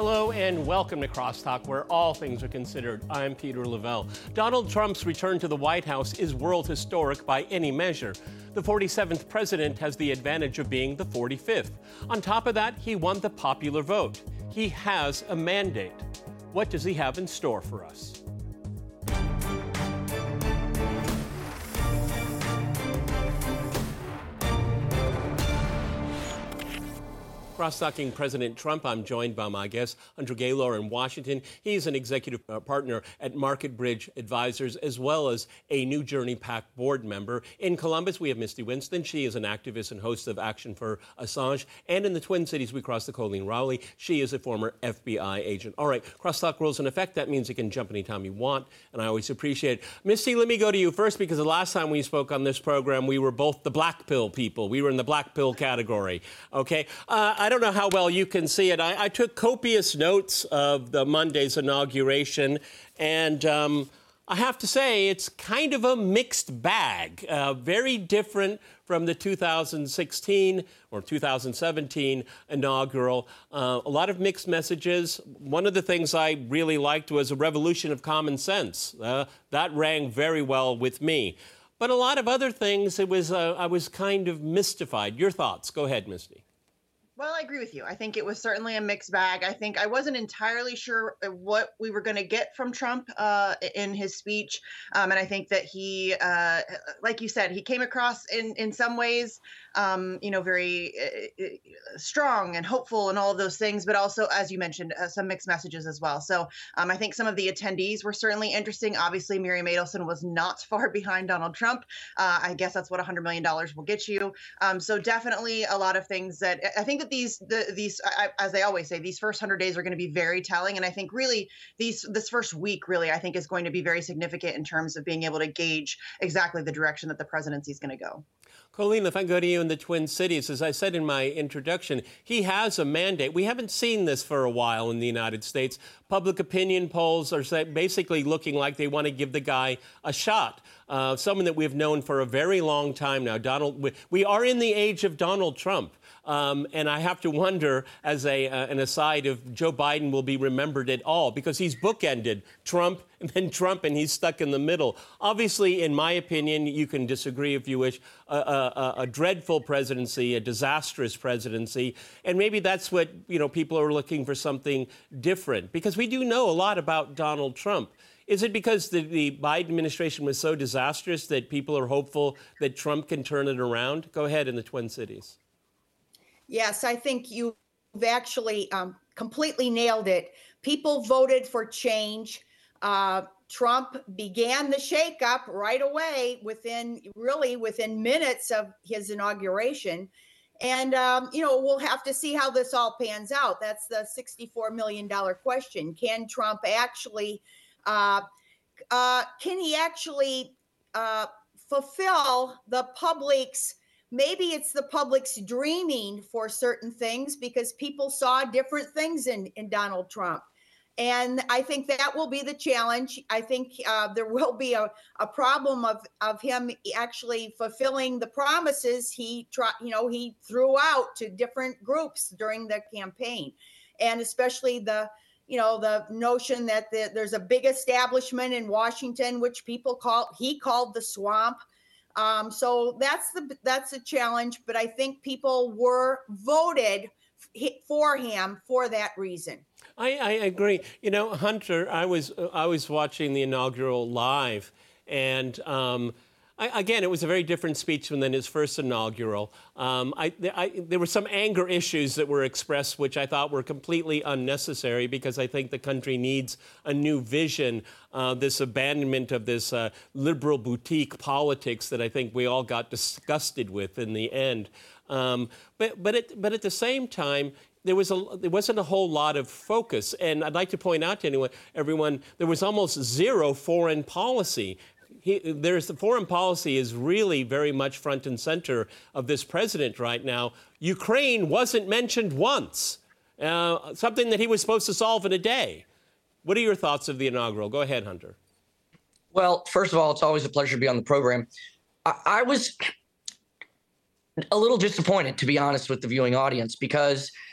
Hello and welcome to Crosstalk, where all things are considered. I'm Peter Lavelle. Donald Trump's return to the White House is world historic by any measure. The 47th president has the advantage of being the 45th. On top of that, he won the popular vote. He has a mandate. What does he have in store for us? Cross-talking President Trump, I'm joined by my guest, Hunter Gaylor in Washington. He's an executive partner at Market Bridge Advisors, as well as a New Journey PAC board member. In Columbus, we have Misty Winston. She is an activist and host of Action for Assange. And in the Twin Cities, we cross to Colleen Rowley. She is a former FBI agent. All right, Crosstalk rules in effect. That means you can jump anytime you want, and I always appreciate it. Misty, let me go to you first, because the last time we spoke on this program, we were both the black pill people. We were in the black pill category, okay? I don't know how well you can see it. I took copious notes of the Monday's inauguration, and I have to say it's kind of a mixed bag, very different from the 2016 or 2017 inaugural. A lot of mixed messages. One of the things I really liked was a revolution of common sense. That rang very well with me. But a lot of other things, I was kind of mystified. Your thoughts? Go ahead, Misty. Well, I agree with you. I think it was certainly a mixed bag. I think I wasn't entirely sure what we were going to get from Trump in his speech. And I think that he, like you said, he came across in some ways, very strong and hopeful and all of those things, but also, as you mentioned, some mixed messages as well. So I think some of the attendees were certainly interesting. Obviously, Miriam Adelson was not far behind Donald Trump. I guess that's what $100 million will get you. So definitely a lot of things that I think that these, as they always say, these first 100 days are going to be very telling. And I think really this first week really, I think is going to be very significant in terms of being able to gauge exactly the direction that the presidency is going to go. Colleen, if I go to you in the Twin Cities, as I said in my introduction, he has a mandate. We haven't seen this for a while in the United States. Public opinion polls are basically looking like they want to give the guy a shot. Someone that we've known for a very long time now. We are in the age of Donald Trump. And I have to wonder, as an aside, if Joe Biden will be remembered at all, because he's bookended Trump, and he's stuck in the middle. Obviously, in my opinion, you can disagree if you wish, a dreadful presidency, a disastrous presidency, and maybe that's what, people are looking for, something different, because we do know a lot about Donald Trump. Is it because the Biden administration was so disastrous that people are hopeful that Trump can turn it around? Go ahead in the Twin Cities. Yes, I think you've actually completely nailed it. People voted for change. Trump began the shakeup right away within minutes of his inauguration. And, we'll have to see how this all pans out. That's the $64 million question. Can Trump actually, fulfill the public's, maybe it's the public's dreaming for certain things, because people saw different things in Donald Trump. And I think that will be the challenge. I think there will be a problem of him actually fulfilling the promises he threw out to different groups during the campaign. And especially the notion that there's a big establishment in Washington, which he called the swamp. So that's a challenge, but I think people were voted for him for that reason. I agree. Hunter, I was watching the inaugural live, and again, it was a very different speech than his first inaugural. There were some anger issues that were expressed, which I thought were completely unnecessary, because I think the country needs a new vision. This abandonment of this liberal boutique politics that I think we all got disgusted with in the end. But at the same time, there wasn't a whole lot of focus. And I'd like to point out to everyone, there was almost zero foreign policy. The foreign policy is really very much front and center of this president right now. Ukraine wasn't mentioned once, something that he was supposed to solve in a day. What are your thoughts of the inaugural? Go ahead, Hunter. Well, first of all, it's always a pleasure to be on the program. I was a little disappointed, to be honest, with the viewing audience, because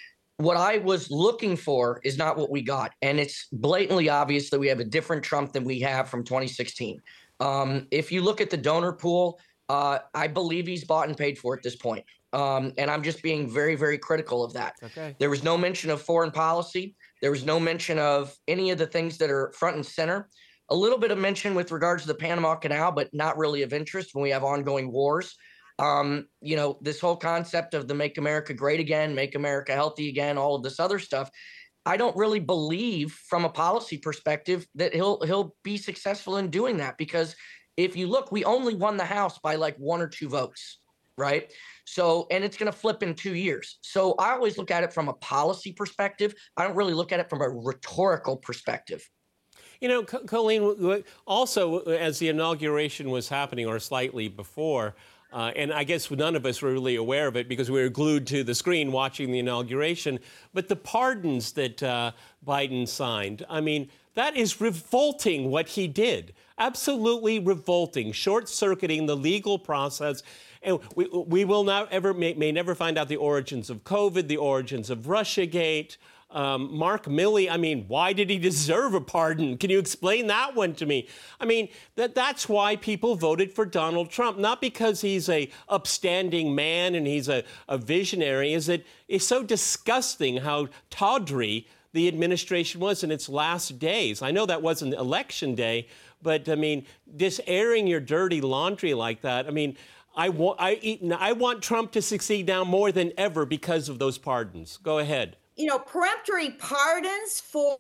what I was looking for is not what we got. And it's blatantly obvious that we have a different Trump than we have from 2016. If you look at the donor pool, I believe he's bought and paid for at this point. And I'm just being very, very critical of that. Okay. There was no mention of foreign policy. There was no mention of any of the things that are front and center. A little bit of mention with regards to the Panama Canal, but not really of interest when we have ongoing wars. This whole concept of the Make America Great Again, Make America Healthy Again, all of this other stuff. I don't really believe from a policy perspective that he'll be successful in doing that, because if you look, we only won the House by like 1 or 2 votes, right? So, and it's going to flip in 2 years. So I always look at it from a policy perspective. I don't really look at it from a rhetorical perspective. You know, Colleen, also as the inauguration was happening, or slightly before, and I guess none of us were really aware of it because we were glued to the screen watching the inauguration, but the pardons that Biden signed, I mean, that is revolting what he did. Absolutely revolting, short-circuiting the legal process. And we will not ever, may never find out the origins of COVID, the origins of Russiagate. Mark Milley, I mean, why did he deserve a pardon? Can you explain that one to me? I mean, that's why people voted for Donald Trump, not because he's a upstanding man and he's a visionary. Is that it's so disgusting how tawdry the administration was in its last days. I know that wasn't election day, but I mean, just airing your dirty laundry like that. I mean, I want Trump to succeed now more than ever because of those pardons. Go ahead. You know, peremptory pardons for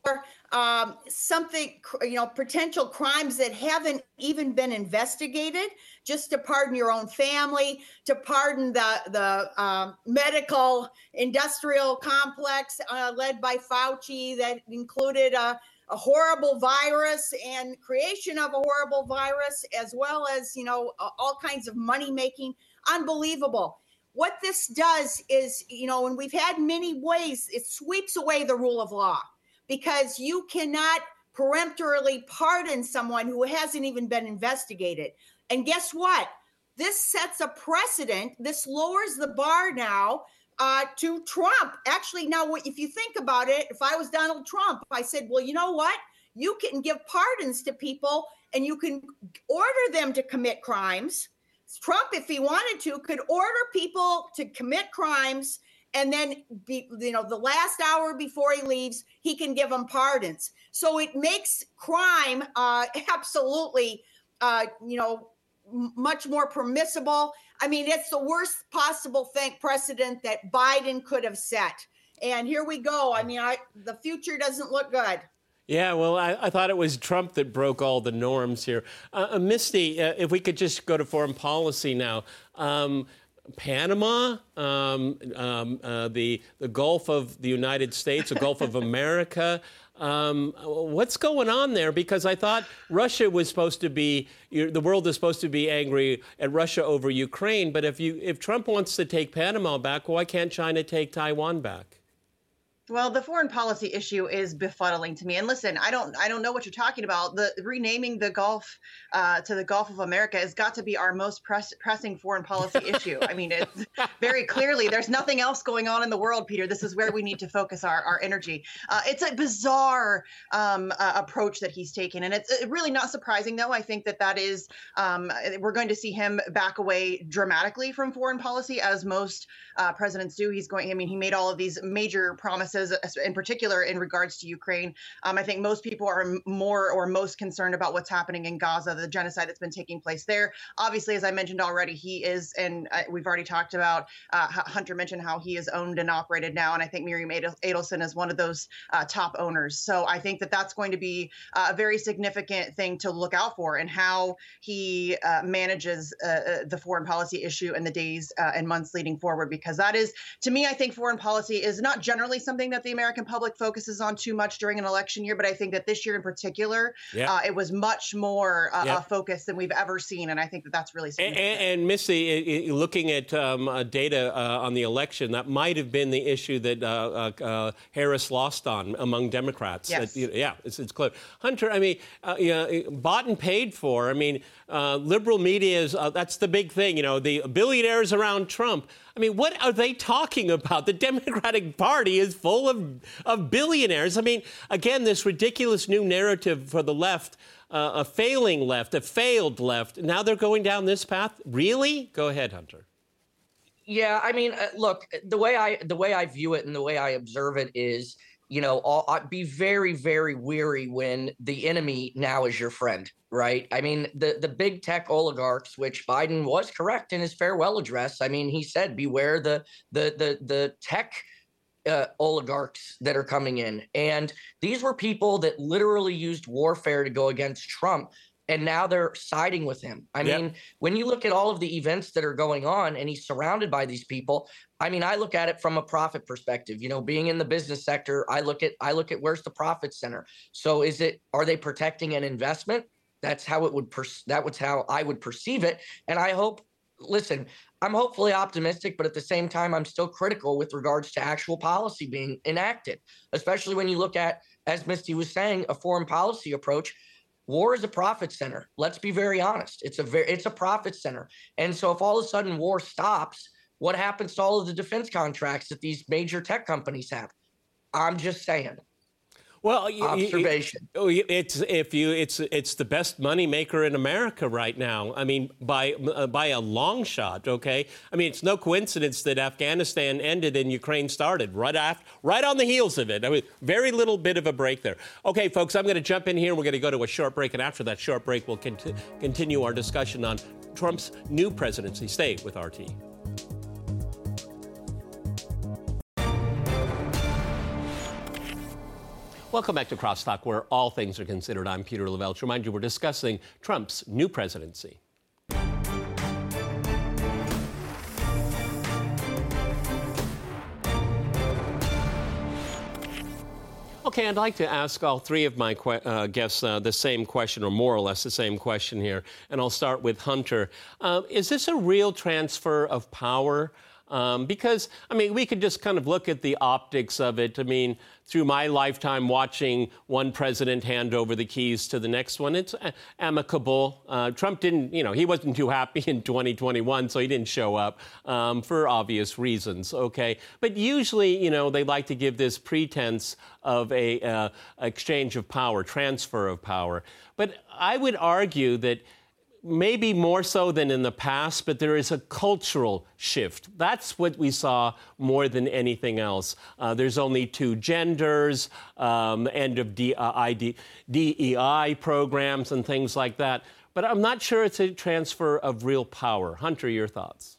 something, potential crimes that haven't even been investigated, just to pardon your own family, to pardon the medical industrial complex led by Fauci that included a horrible virus and creation of a horrible virus, as well as, all kinds of money making. Unbelievable. What this does is, and we've had many ways, it sweeps away the rule of law, because you cannot peremptorily pardon someone who hasn't even been investigated. And guess what? This sets a precedent. This lowers the bar now to Trump. Actually, now, if you think about it, if I was Donald Trump, I said, well, you know what? You can give pardons to people and you can order them to commit crimes. Trump, if he wanted to, could order people to commit crimes, and then, the last hour before he leaves, he can give them pardons. So it makes crime absolutely, much more permissible. I mean, it's the worst possible precedent that Biden could have set. And here we go. I mean, the future doesn't look good. Yeah, well, I thought it was Trump that broke all the norms here. Misty, if we could just go to foreign policy now. Panama, the Gulf of the United States, the Gulf of America. What's going on there? Because I thought Russia was supposed to be, the world is supposed to be angry at Russia over Ukraine. But if Trump wants to take Panama back, why can't China take Taiwan back? Well, the foreign policy issue is befuddling to me. And listen, I don't know what you're talking about. The renaming the Gulf to the Gulf of America has got to be our most pressing foreign policy issue. I mean, it's very clearly there's nothing else going on in the world, Peter. This is where we need to focus our energy. It's a bizarre approach that he's taken, and it's really not surprising, though. I think that is we're going to see him back away dramatically from foreign policy, as most presidents do. He made all of these major promises, in particular in regards to Ukraine. I think most people are most concerned about what's happening in Gaza, the genocide that's been taking place there. Obviously, as I mentioned already, he is, and we've already talked about, Hunter mentioned how he is owned and operated now, and I think Miriam Adelson is one of those top owners. So I think that's going to be a very significant thing to look out for, and how he manages the foreign policy issue in the days and months leading forward, because that is, to me, I think foreign policy is not generally something that the American public focuses on too much during an election year, but I think that this year in particular, it was much more focused than we've ever seen, and I think that's really significant. And Missy, looking at data on the election, that might have been the issue that Harris lost on among Democrats. Yes. It's clear. Hunter, I mean, bought and paid for. I mean, liberal media is that's the big thing. The billionaires around Trump. I mean, what are they talking about? The Democratic Party is full of billionaires. I mean, again, this ridiculous new narrative for the left, a failing left, a failed left. Now they're going down this path. Really? Go ahead, Hunter. Yeah, I mean, look, the way I view it and the way I observe it is, I'd be very, very weary when the enemy now is your friend, right? I mean, the big tech oligarchs, which Biden was correct in his farewell address. I mean, he said, beware the tech oligarchs that are coming in. And these were people that literally used warfare to go against Trump. And now they're siding with him. I mean, when you look at all of the events that are going on and he's surrounded by these people, I mean, I look at it from a profit perspective. Being in the business sector, I look at where's the profit center. So are they protecting an investment? That's how that was how I would perceive it. And I'm hopefully optimistic, but at the same time, I'm still critical with regards to actual policy being enacted, especially when you look at, as Misty was saying, a foreign policy approach. War is a profit center. Let's be very honest. It's a profit center. And so if all of a sudden war stops, what happens to all of the defense contracts that these major tech companies have? I'm just saying. Well, observation. It's the best money maker in America right now. I mean, by a long shot. Okay. I mean, it's no coincidence that Afghanistan ended and Ukraine started right on the heels of it. I mean, very little bit of a break there. Okay, folks, I'm going to jump in here. We're going to go to a short break, and after that short break, we'll continue our discussion on Trump's new presidency. Stay with RT. Welcome back to Crosstalk, where all things are considered. I'm Peter Lavelle. To remind you, we're discussing Trump's new presidency. Okay, I'd like to ask all three of my guests the same question, or more or less the same question here. And I'll start with Hunter. Is this a real transfer of power? Because, I mean, we could just kind of look at the optics of it. I mean, through my lifetime watching one president hand over the keys to the next one, it's amicable. Trump didn't, he wasn't too happy in 2021, so he didn't show up for obvious reasons, okay? But usually, they like to give this pretense of a exchange of power, transfer of power. But I would argue that maybe more so than in the past, but there is a cultural shift. That's what we saw more than anything else. There's only two genders, end of DEI programs and things like that. But I'm not sure it's a transfer of real power. Hunter, your thoughts?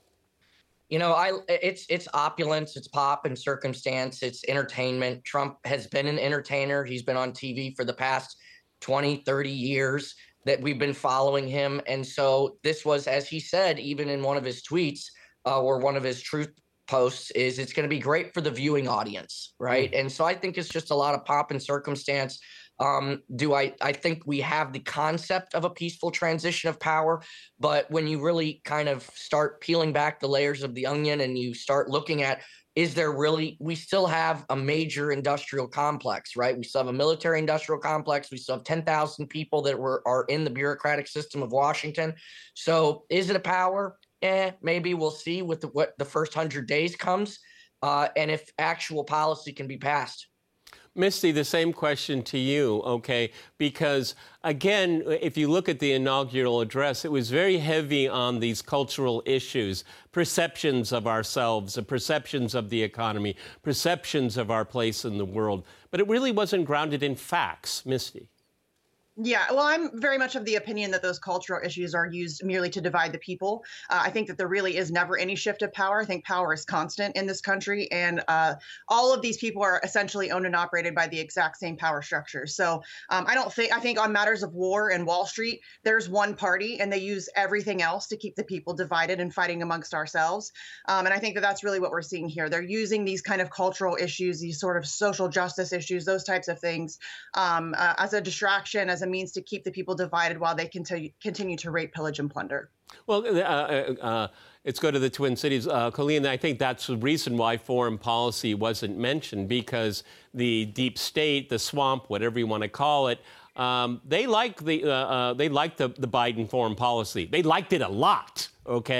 It's opulence, it's pop and circumstance, it's entertainment. Trump has been an entertainer. He's been on TV for the past 20, 30 years. That we've been following him. And so this was, as he said, even in one of his tweets or one of his truth posts, is it's going to be great for the viewing audience, right? And so I think it's just a lot of pomp and circumstance. I think we have the concept of a peaceful transition of power, but when you really kind of start peeling back the layers of the onion and you start looking at, we still have a major industrial complex, right? We still have a military industrial complex. We still have 10,000 people that are in the bureaucratic system of Washington. So is it a power? Maybe we'll see with what the first 100 days comes and if actual policy can be passed. Misty, the same question to you, okay? Because, again, if you look at the inaugural address, it was very heavy on these cultural issues, perceptions of ourselves, perceptions of the economy, perceptions of our place in the world. But it really wasn't grounded in facts, Misty. Yeah, well, I'm very much of the opinion that those cultural issues are used merely to divide the people. I think that there really is never any shift of power. I think power is constant in this country, and all of these people are essentially owned and operated by the exact same power structure. So I think on matters of war and Wall Street, there's one party, and they use everything else to keep the people divided and fighting amongst ourselves. And I think that that's really what we're seeing here. They're using these kind of cultural issues, these sort of social justice issues, those types of things as a distraction, as a means to keep the people divided while they continue to rape, pillage, and plunder. Well, let's go to the Twin Cities. Colleen, I think that's the reason why foreign policy wasn't mentioned, because the deep state, the swamp, whatever you want to call it, they liked the Biden foreign policy. They liked it a lot, okay?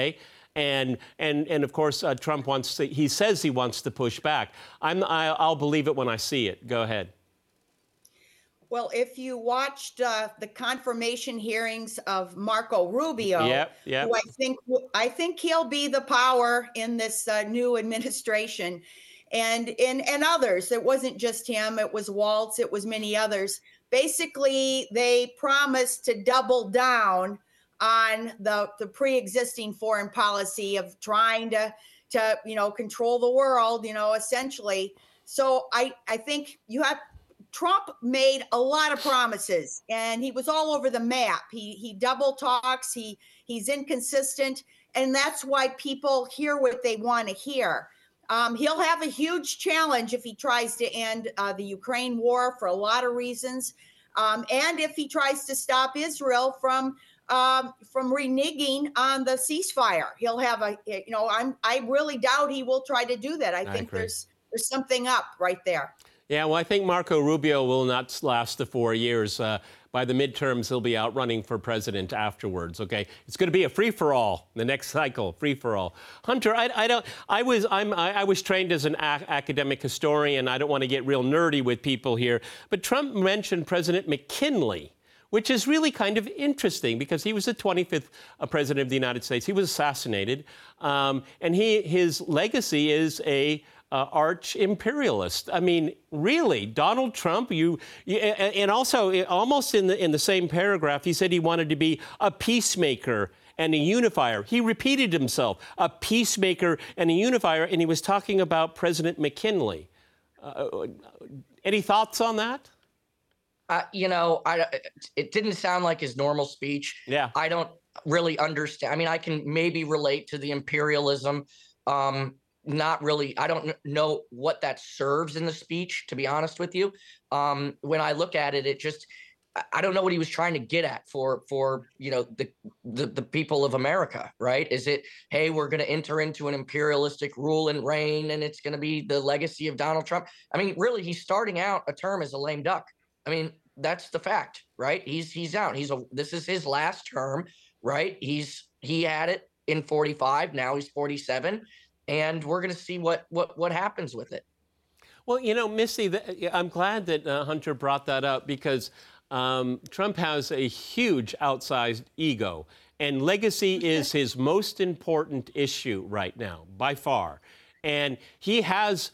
And of course, Trump he says he wants to push back. I'll believe it when I see it. Go ahead. Well, if you watched the confirmation hearings of Marco Rubio, who I think he'll be the power in this new administration, and others. It wasn't just him; it was Waltz, it was many others. Basically, they promised to double down on the pre-existing foreign policy of trying to control the world, essentially. So I think Trump made a lot of promises, and he was all over the map. He double talks. He's inconsistent, and that's why people hear what they want to hear. He'll have a huge challenge if he tries to end the Ukraine war for a lot of reasons, and if he tries to stop Israel from reneging on the ceasefire. He'll have I really doubt he will try to do that. I think there's something up right there. Yeah, well, I think Marco Rubio will not last the 4 years. By the midterms, he'll be out running for president afterwards. Okay, it's going to be a free-for-all. The next cycle, free-for-all. Hunter, I was trained as an academic historian. I don't want to get real nerdy with people here, but Trump mentioned President McKinley, which is really kind of interesting because he was the 25th president of the United States. He was assassinated, and his legacy is a arch imperialist. I mean, really, Donald Trump. And also almost in the same paragraph, he said he wanted to be a peacemaker and a unifier. He repeated himself, a peacemaker and a unifier, and he was talking about President McKinley. Any thoughts on that? It didn't sound like his normal speech. Yeah, I don't really understand. I mean, I can maybe relate to the imperialism. Not really. I don't know what that serves in the speech, to be honest with you. When I look at it, I don't know what he was trying to get at for the people of America, right? Is it, hey, we're going to enter into an imperialistic rule and reign, and it's going to be the legacy of Donald Trump? I mean, really, he's starting out a term as a lame duck. I mean, that's the fact, right? He's out. This is his last term, right? He had it in 45. Now he's 47. And we're going to see what happens with it. Well, Misty, I'm glad that Hunter brought that up because Trump has a huge outsized ego, and legacy is his most important issue right now, by far. And he has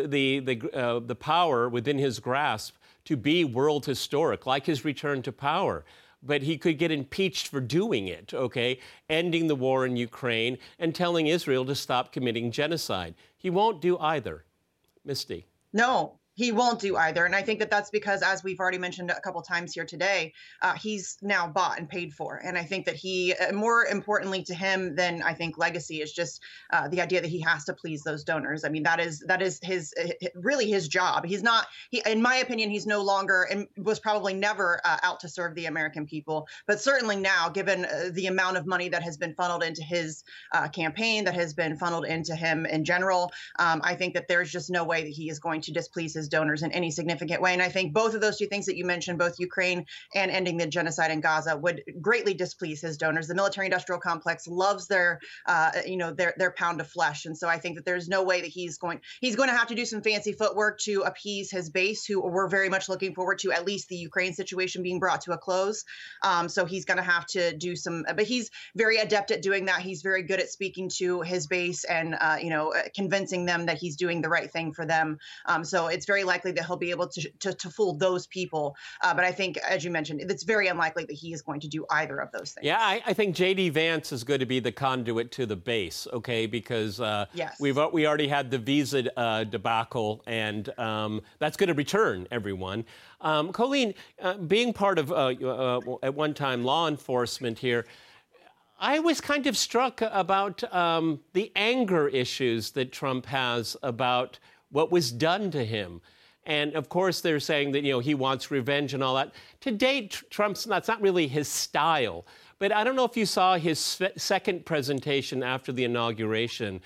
the power within his grasp to be world historic, like his return to power. But he could get impeached for doing it, okay? Ending the war in Ukraine and telling Israel to stop committing genocide. He won't do either. Misty. No, he won't do either. And I think that that's because, as we've already mentioned a couple times here today, he's now bought and paid for. And I think that he, more importantly to him than I think legacy, is just the idea that he has to please those donors. I mean, that is his really his job. In my opinion, he's no longer and was probably never out to serve the American people. But certainly now, given the amount of money that has been funneled into his campaign, that has been funneled into him in general, I think that there's just no way that he is going to displease his donors in any significant way. And I think both of those two things that you mentioned, both Ukraine and ending the genocide in Gaza, would greatly displease his donors. The military-industrial complex loves their pound of flesh. And so I think that there's no way that he's going to have to do some fancy footwork to appease his base, who were very much looking forward to at least the Ukraine situation being brought to a close. So he's going to have to do but he's very adept at doing that. He's very good at speaking to his base and, convincing them that he's doing the right thing for them. So it's very likely that he'll be able to fool those people. But I think, as you mentioned, it's very unlikely that he is going to do either of those things. Yeah, I think J.D. Vance is going to be the conduit to the base, okay, because yes. we already had the visa debacle, and that's going to return everyone. Colleen, being part of, at one time, law enforcement here, I was kind of struck about the anger issues that Trump has about what was done to him. And of course, they're saying that, he wants revenge and all that. To date, that's not really his style. But I don't know if you saw his second presentation after the inauguration.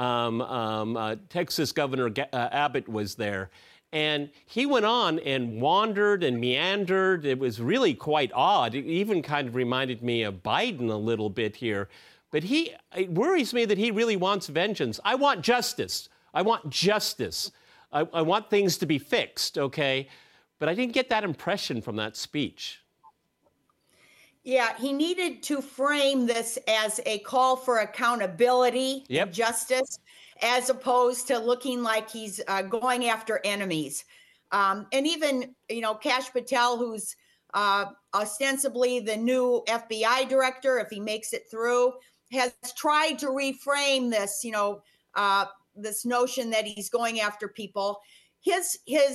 Texas Governor Abbott was there. And he went on and wandered and meandered. It was really quite odd. It even kind of reminded me of Biden a little bit here. But it worries me that he really wants vengeance. I want justice. I want justice. I want things to be fixed, okay? But I didn't get that impression from that speech. Yeah, he needed to frame this as a call for accountability and justice, as opposed to looking like he's going after enemies. And even, Kash Patel, who's ostensibly the new FBI director, if he makes it through, has tried to reframe this, this notion that he's going after people. His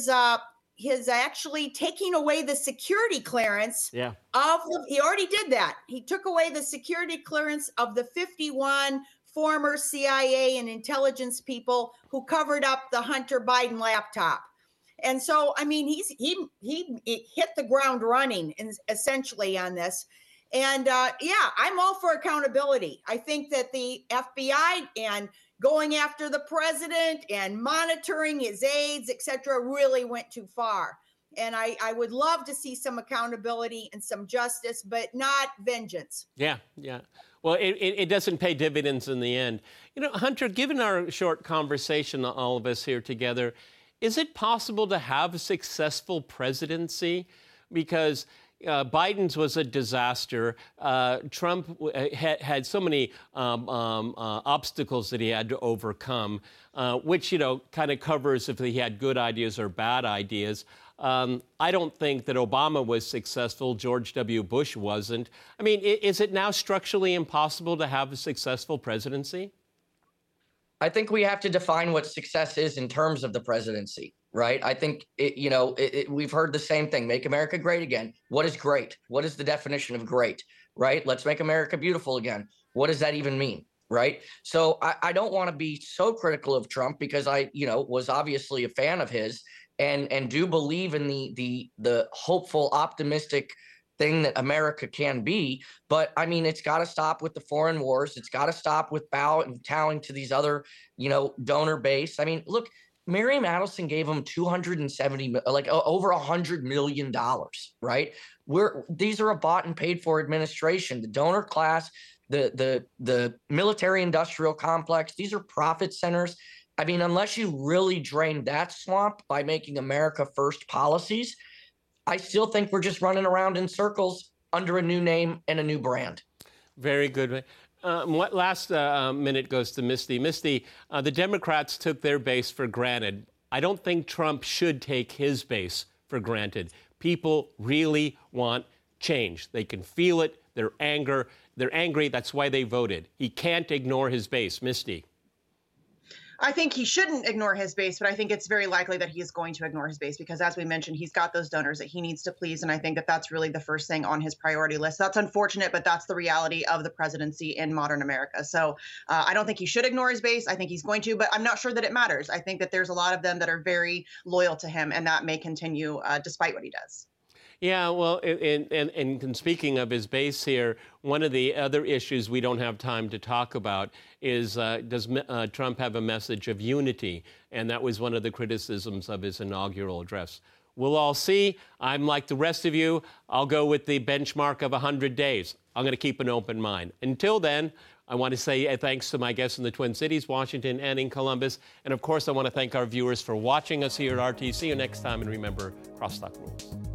actually taking away the security clearance he already did that. He took away the security clearance of the 51 former CIA and intelligence people who covered up the Hunter Biden laptop. And so, I mean, he hit the ground running essentially on this. And I'm all for accountability. I think that the FBI and going after the president and monitoring his aides, et cetera, really went too far. And I would love to see some accountability and some justice, but not vengeance. Yeah. Well, it doesn't pay dividends in the end. Hunter, given our short conversation, all of us here together, is it possible to have a successful presidency? Because Biden's was a disaster. Trump had so many obstacles that he had to overcome, which, kind of covers if he had good ideas or bad ideas. I don't think that Obama was successful. George W. Bush wasn't. I mean, is it now structurally impossible to have a successful presidency? I think we have to define what success is in terms of the presidency, right? I think, we've heard the same thing, make America great again. What is great? What is the definition of great, right? Let's make America beautiful again. What does that even mean, right? So I don't want to be so critical of Trump because I, was obviously a fan of his and do believe in the hopeful, optimistic thing that America can be. But I mean, it's got to stop with the foreign wars. It's got to stop with bowing to these other, donor base. I mean, look, Mary Madison gave them over $100 million, right? These are a bought and paid for administration. The donor class, the military industrial complex, these are profit centers. I mean, unless you really drain that swamp by making America first policies, I still think we're just running around in circles under a new name and a new brand. Very good. Last minute goes to Misty. Misty, the Democrats took their base for granted. I don't think Trump should take his base for granted. People really want change. They can feel it. They're angry. That's why they voted. He can't ignore his base. Misty. I think he shouldn't ignore his base, but I think it's very likely that he is going to ignore his base because, as we mentioned, he's got those donors that he needs to please. And I think that that's really the first thing on his priority list. That's unfortunate, but that's the reality of the presidency in modern America. So I don't think he should ignore his base. I think he's going to, but I'm not sure that it matters. I think that there's a lot of them that are very loyal to him, and that may continue despite what he does. Yeah, well, and speaking of his base here, one of the other issues we don't have time to talk about is does Trump have a message of unity? And that was one of the criticisms of his inaugural address. We'll all see. I'm like the rest of you. I'll go with the benchmark of 100 days. I'm going to keep an open mind. Until then, I want to say thanks to my guests in the Twin Cities, Washington, and in Columbus. And, of course, I want to thank our viewers for watching us here at RT. See you next time. And remember, crosstalk rules.